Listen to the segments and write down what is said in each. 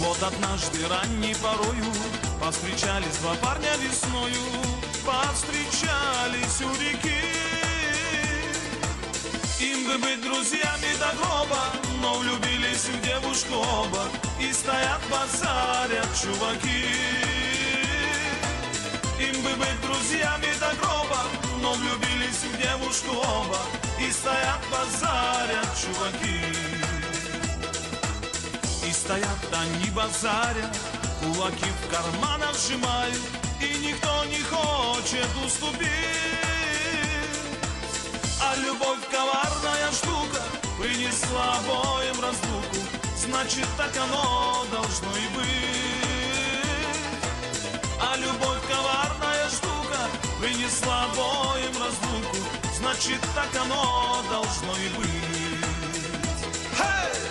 Вот однажды ранней порою повстречались два парня весною, повстречались у реки. Им бы быть друзьями до гроба, но влюбились в девушку оба, и стоят базарят чуваки. Им бы быть друзьями до гроба, но влюбились в девушку оба, и стоят базарят чуваки. И стоят они базарят, кулаки в карманах сжимают, и никто не хочет уступить. А любовь коварная штука принесла обоим разлуку, значит так оно должно и быть. А любовь коварная штука принесла обоим разлуку, значит так оно должно и быть. Hey!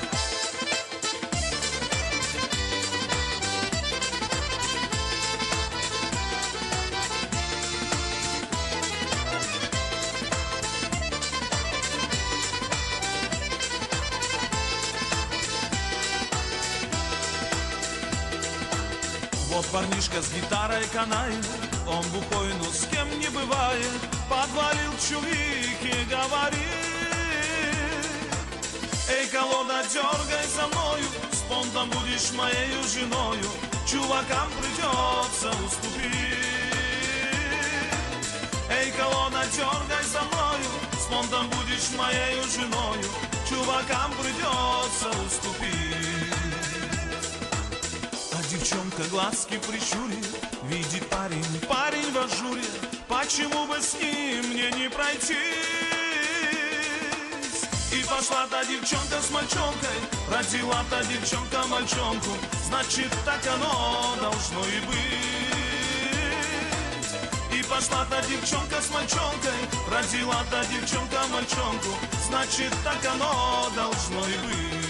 Вот парнишка с гитарой канает, он бухой, но с кем не бывает, подвалил чувихи, говорит: эй, колода, дергай за мною, с понтом будешь моею женою, чувакам придется уступить. Эй, колода, дергай за мною, с понтом будешь моею женою, чувакам придется уступить. Девчонка глазки прищурит, видит парень в ажуре, почему бы с ним мне не пройтись? И пошла та девчонка с мальчонкой, родила та девчонка мальчонку, значит так оно должно и быть. И пошла та девчонка с мальчонкой, родила та девчонка мальчонку, значит так оно должно и быть.